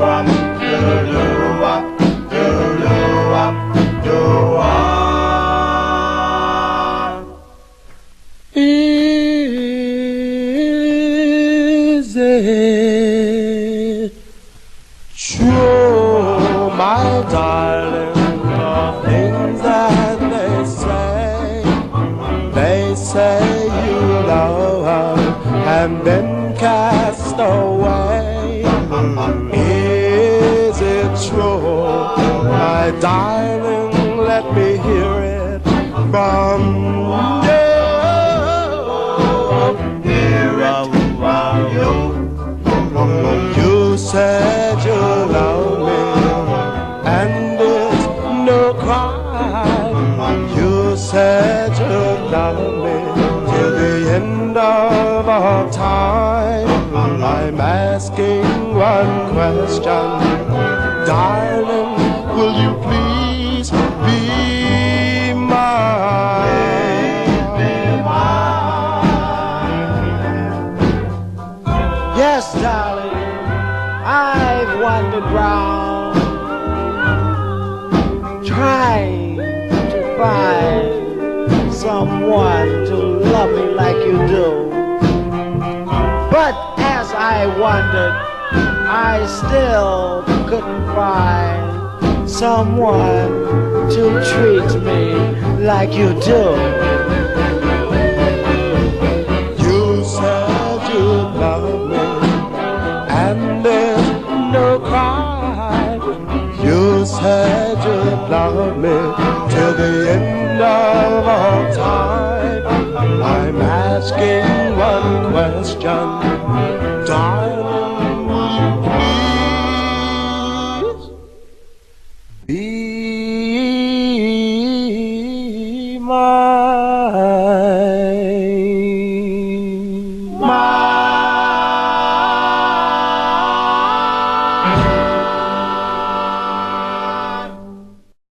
Is it true, my darling, the things that they say you love and been cast away? Is it true, my darling? Let me hear it from you. You said you love me, and it's no crime. You said you love me till the end of all time. I'm asking one question, darling, will you please be mine? Yes, darling, I've wandered round trying to find someone to love me like you do. But as I wandered, I still couldn't find someone to treat me like you do. You said you love me, and there's no crime. You said you love me till the end of all time. I'm asking one question, darling, will you please be mine?